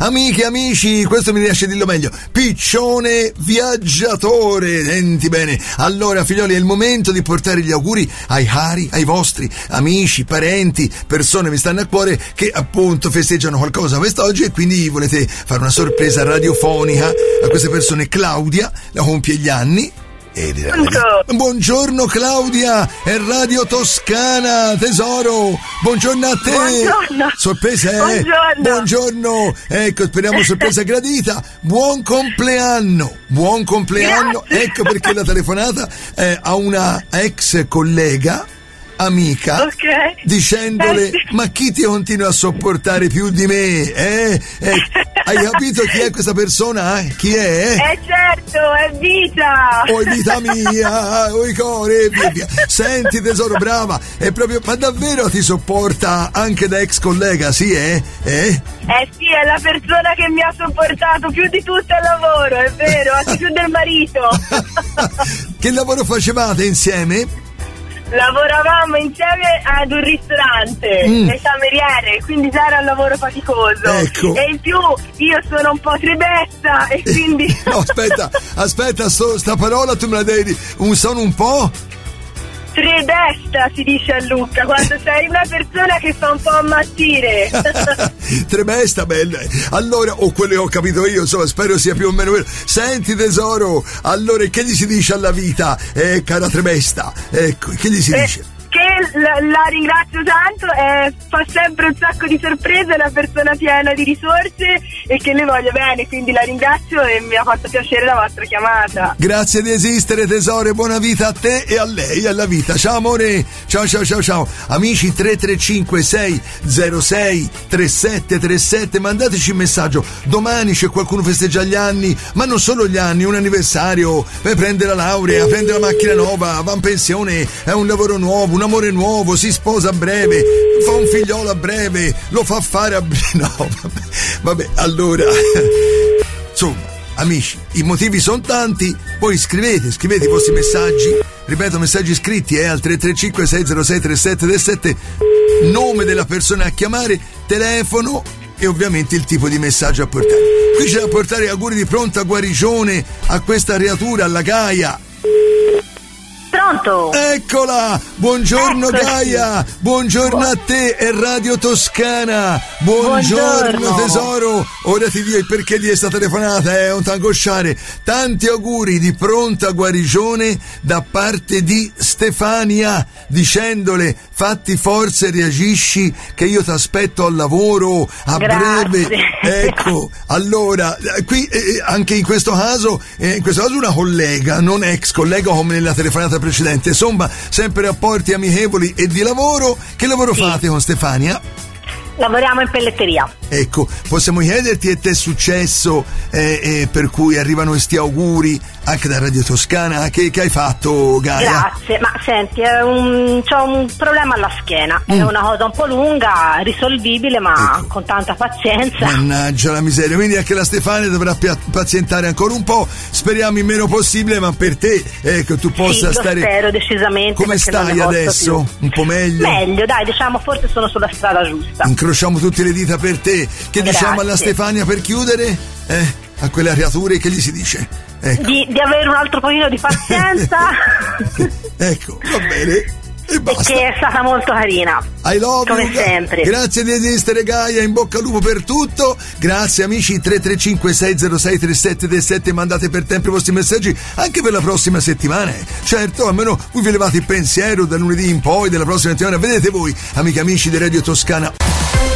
Amiche e amici, questo mi riesce a dirlo meglio. Piccione viaggiatore, senti bene. Allora, figlioli, è il momento di portare gli auguri ai cari, ai vostri amici, parenti, persone mi stanno a cuore che appunto festeggiano qualcosa quest'oggi e quindi volete fare una sorpresa radiofonica a queste persone. Claudia, la compie gli anni. Buongiorno Claudia, è Radio Toscana, tesoro. Buongiorno a te. Buongiorno. Sorpresa, Buongiorno. Ecco, speriamo sorpresa gradita. Buon compleanno. Grazie. Ecco perché la telefonata a una ex collega, amica, okay, dicendole ma chi ti continua a sopportare più di me? Hai capito chi è questa persona? Chi è? Certo, è Vita. Oh, vita mia, oh, cuore, via. Senti tesoro, brava, è proprio, ma davvero ti sopporta anche da ex collega, sì, sì, è la persona che mi ha sopportato più di tutto al lavoro, è vero, anche più del marito. Che lavoro facevate insieme? Lavoravamo insieme ad un ristorante, le cameriere, quindi era un lavoro faticoso. Ecco. E in più io sono un po' tribessa e quindi... No, aspetta, sta parola tu me la devi... Sono un po'... Trebesta si dice a Lucca quando sei una persona che fa un po' ammattire. Trebesta, bella. Allora, quello che ho capito io, insomma, spero sia più o meno vero. Senti tesoro, allora che gli si dice alla vita, cara Trebesta? Ecco, che gli si dice? Che la ringrazio tanto, fa sempre un sacco di sorprese, è una persona piena di risorse e che le voglio bene, quindi la ringrazio e mi ha fatto piacere la vostra chiamata. Grazie di esistere tesoro, buona vita a te e a lei, alla vita. Ciao amore, ciao. Amici, 335 606 3737, mandateci un messaggio. Domani c'è qualcuno che festeggia gli anni, ma non solo gli anni, un anniversario, prende la laurea, prende la macchina nuova, va in pensione, è un lavoro nuovo, un amore nuovo, si sposa a breve, fa un figliolo a breve, lo fa fare a breve. No, vabbè, allora insomma, amici, i motivi sono tanti, poi scrivete i vostri messaggi, ripeto, messaggi scritti al 335 606 3737, nome della persona a chiamare, telefono e ovviamente il tipo di messaggio a portare. Qui c'è da portare auguri di pronta guarigione a questa creatura, alla Gaia. Pronto? Eccola! Buongiorno Gaia! Buongiorno a te, è Radio Toscana! Buongiorno tesoro! Ora ti dico il perché di questa telefonata, è un t'angosciare. Tanti auguri di pronta guarigione da parte di Stefania, dicendole fatti forza e reagisci che io ti aspetto al lavoro a breve. Ecco, allora, qui anche in questo caso una collega, non ex collega come nella telefonata precedente, insomma, sempre rapporti amichevoli e di lavoro. Che lavoro fate con Stefania? Lavoriamo in pelletteria. Ecco, possiamo chiederti che ti è successo per cui arrivano questi auguri anche da Radio Toscana? Che hai fatto, Gaia? Grazie, ma senti, c'ho un problema alla schiena, è una cosa un po' lunga, risolvibile, ma ecco, con tanta pazienza. Mannaggia la miseria, quindi anche la Stefania dovrà pazientare ancora un po', speriamo il meno possibile, ma per te, ecco, tu possa stare... spero decisamente. Come stai adesso? Più. Un po' meglio? Meglio, dai, diciamo, forse sono sulla strada giusta. Incrociamo tutte le dita per te. Che diciamo alla Stefania per chiudere? A quelle creature che gli si dice? Ecco. Di avere un altro pochino di pazienza. Ecco, va bene. E basta. Che è stata molto carina. I love come you, sempre. Grazie di esistere, Gaia, in bocca al lupo per tutto. Grazie amici, 335 606 3737, mandate per tempo i vostri messaggi anche per la prossima settimana. Certo, almeno voi vi levate il pensiero da lunedì in poi della prossima settimana. Vedete voi, amiche e amici di Radio Toscana.